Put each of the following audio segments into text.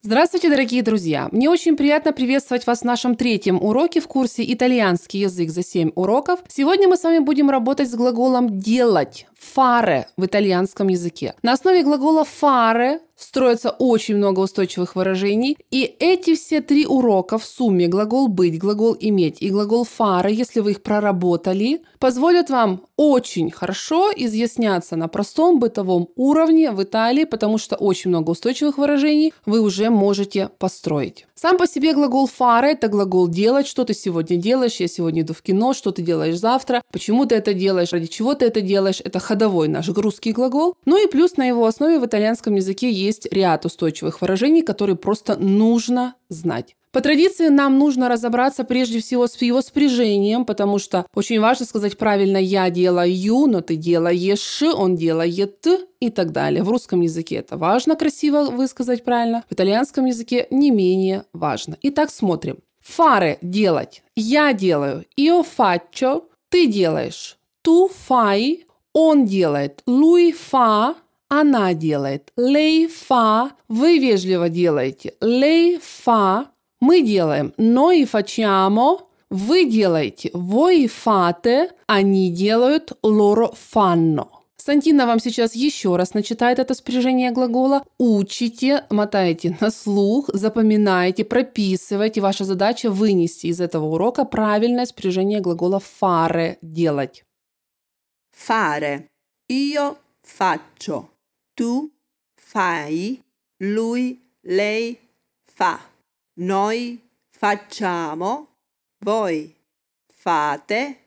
Здравствуйте, дорогие друзья! Мне очень приятно приветствовать вас в нашем третьем уроке в курсе «Итальянский язык за 7 уроков». Сегодня мы с вами будем работать с глаголом «делать» – «fare» в итальянском языке. На основе глагола «fare» строится очень много устойчивых выражений, и эти все три урока в сумме – глагол «быть», глагол «иметь» и глагол «fare», если вы их проработали, позволят вам очень хорошо изъясняться на простом бытовом уровне в Италии, потому что очень много устойчивых выражений вы уже можете построить. Сам по себе глагол «fare» – это глагол «делать», что ты сегодня делаешь, я сегодня иду в кино, что ты делаешь завтра, почему ты это делаешь, ради чего ты это делаешь, это ходовой наш русский глагол. Ну и плюс на его основе в итальянском языке есть ряд устойчивых выражений, которые просто нужно знать. По традиции нам нужно разобраться прежде всего с его спряжением, потому что очень важно сказать правильно «я делаю», но ты делаешь, он делает и так далее. В русском языке это важно красиво высказать правильно, в итальянском языке не менее важно. Итак, смотрим. Fare – делать. Я делаю. Io faccio. Ты делаешь. Tu fai. Он делает. Lui fa. Она делает. Lei fa. Вы вежливо делаете. Lei fa. Мы делаем. Noi facciamo. Вы делаете. Voi fate. Они делают. Loro fanno. Сантина вам сейчас еще раз начитает это спряжение глагола. Учите, мотаете на слух, запоминаете, прописывайте. Ваша задача вынести из этого урока правильное спряжение глагола fare – делать. Fare. Io faccio. Tu fai. Lui, lei fa. Noi facciamo. Voi fate.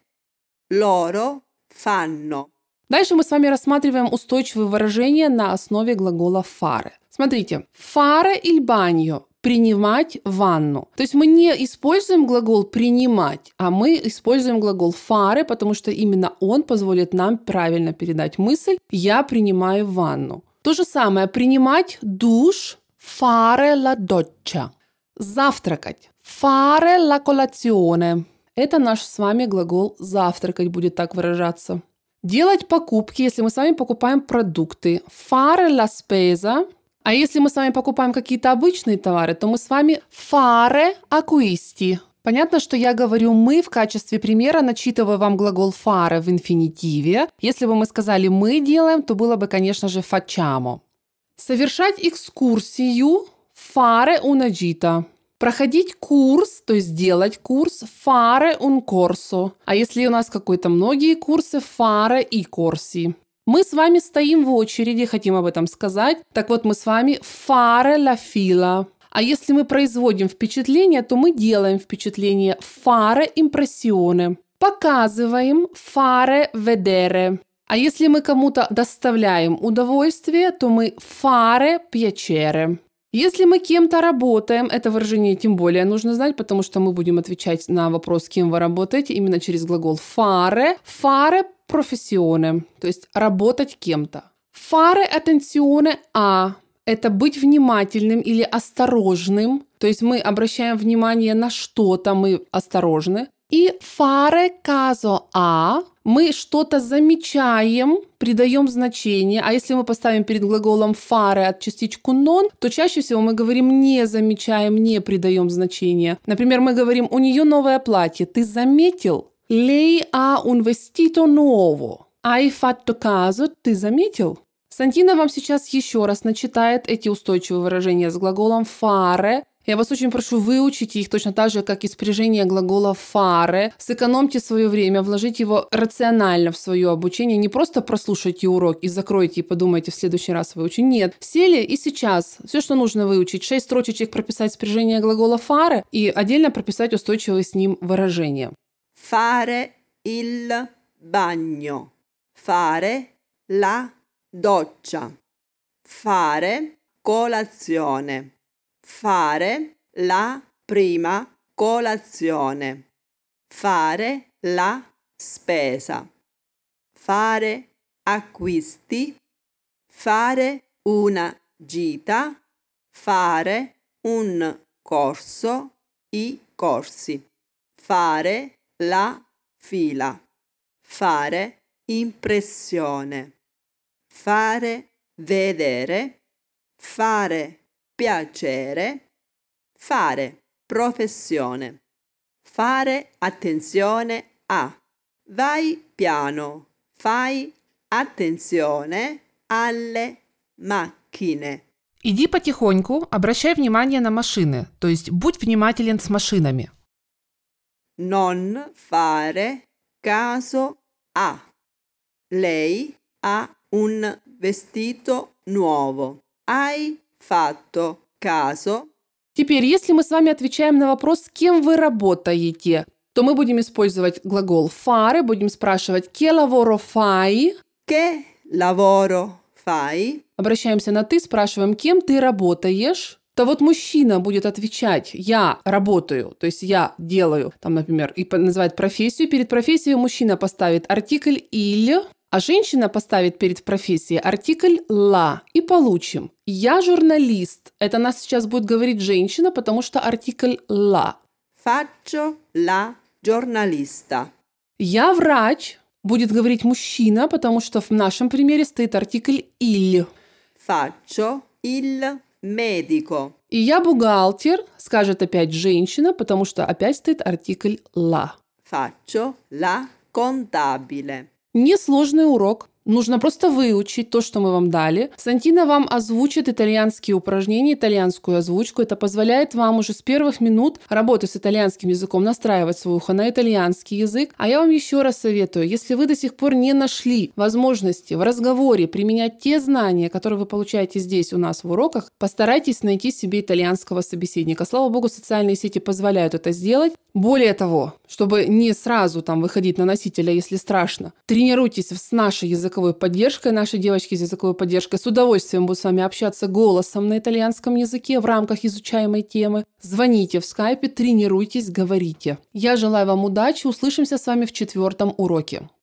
Loro fanno. Дальше мы с вами рассматриваем устойчивые выражения на основе глагола fare. Смотрите, fare il bagno – принимать ванну. То есть мы не используем глагол принимать, а мы используем глагол fare, потому что именно он позволит нам правильно передать мысль «я принимаю ванну». То же самое принимать душ – fare la doccia. Завтракать – fare la colazione. Это наш с вами глагол завтракать будет так выражаться. Делать покупки, если мы с вами покупаем продукты. Fare la spesa. А если мы с вами покупаем какие-то обычные товары, то мы с вами fare acquisti. Понятно, что я говорю «мы» в качестве примера, начитываю вам глагол fare в инфинитиве. Если бы мы сказали «мы делаем», то было бы, конечно же, facciamo. Совершать экскурсию fare una gita. Проходить курс, то есть делать курс, fare un corso. А если у нас какой-то многие курсы, fare i corsi. Мы с вами стоим в очереди, хотим об этом сказать. Так вот, мы с вами fare la fila. А если мы производим впечатление, то мы делаем впечатление fare impressione. Показываем fare vedere. А если мы кому-то доставляем удовольствие, то мы fare piacere. Если мы кем-то работаем, это выражение тем более нужно знать, потому что мы будем отвечать на вопрос, кем вы работаете, именно через глагол fare. Fare professione, то есть работать кем-то. Fare attenzione a – это быть внимательным или осторожным, то есть мы обращаем внимание на что-то, мы осторожны. И fare caso a – мы что-то замечаем, придаем значение, а если мы поставим перед глаголом fare от частичку non, то чаще всего мы говорим не замечаем, не придаем значения. Например, мы говорим «у нее новое платье». Ты заметил? Lei ha un vestito nuovo. Hai fatto caso? Ты заметил? Сантина вам сейчас еще раз начитает эти устойчивые выражения с глаголом fare. Я вас очень прошу выучить их точно так же, как и спряжение глагола fare. Сэкономьте свое время, вложите его рационально в свое обучение. Не просто прослушайте урок и закройте и подумайте в следующий раз выучить. Нет. Сели и сейчас все, что нужно выучить. 6 строчечек прописать спряжение глагола fare и отдельно прописать устойчивые с ним выражения. Fare il bagno. Fare la doccia. Fare colazione. Fare la prima colazione. Fare la spesa. Fare acquisti. Fare una gita. Fare un corso. I corsi. Fare la fila. Fare impressione. Fare vedere. Fare piacere, fare, professione, fare attenzione a. Vai piano, fai attenzione alle macchine. Иди потихоньку, обращай внимание на машины, то есть будь внимателен с машинами. Non fare caso a. Lei ha un vestito nuovo. Hai fatto caso? Теперь, если мы с вами отвечаем на вопрос, с кем вы работаете, то мы будем использовать глагол fare, будем спрашивать «Che lavoro fai?». Che lavoro fai? Обращаемся на «ты», спрашиваем «Кем ты работаешь?». То вот мужчина будет отвечать «Я работаю», то есть «Я делаю», там, например, и называет профессию. Перед профессией мужчина поставит артикль «il», а женщина поставит перед профессией артикль «la». И получим «Я журналист». Это нас сейчас будет говорить женщина, потому что артикль «la». Faccio la giornalista. «Я врач» будет говорить мужчина, потому что в нашем примере стоит артикль «il». Faccio il medico. И «я бухгалтер» скажет опять женщина, потому что опять стоит артикль «la». Faccio la contabile. Несложный урок. Нужно просто выучить то, что мы вам дали. Сантина вам озвучит итальянские упражнения, итальянскую озвучку. Это позволяет вам уже с первых минут работы с итальянским языком настраивать свое ухо на итальянский язык. А я вам еще раз советую, если вы до сих пор не нашли возможности в разговоре применять те знания, которые вы получаете здесь у нас в уроках, постарайтесь найти себе итальянского собеседника. Слава богу, социальные сети позволяют это сделать. Более того, чтобы не сразу там выходить на носителя, если страшно, тренируйтесь с нашей языковой поддержкой, нашей девочки с языковой поддержкой. С удовольствием буду с вами общаться голосом на итальянском языке в рамках изучаемой темы. Звоните в скайпе, тренируйтесь, говорите. Я желаю вам удачи. Услышимся с вами в 4-м уроке.